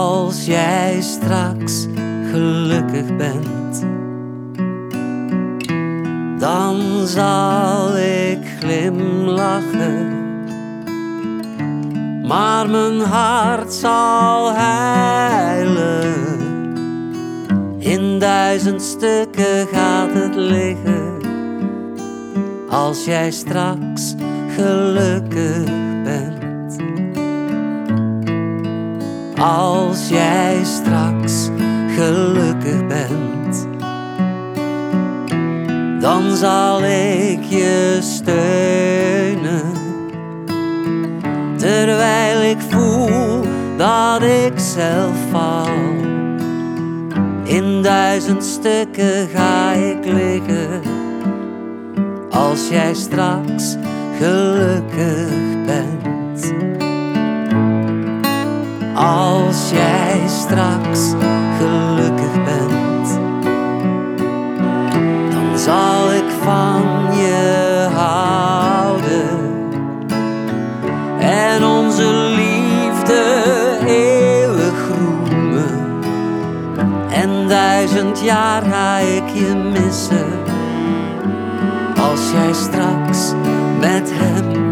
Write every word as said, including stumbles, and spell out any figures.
Als jij straks gelukkig bent, dan zal ik glimlachen, maar mijn hart zal huilen. In duizend stukken gaat het liggen, als jij straks gelukkig bent. Als jij straks gelukkig bent, dan zal ik je steunen, terwijl ik voel dat ik zelf val. In duizend stukken ga ik liggen, als jij straks gelukkig bent. Als jij straks gelukkig bent, dan zal ik van je houden en onze liefde eeuwig roemen. En duizend jaar ga ik je missen, als jij straks met hem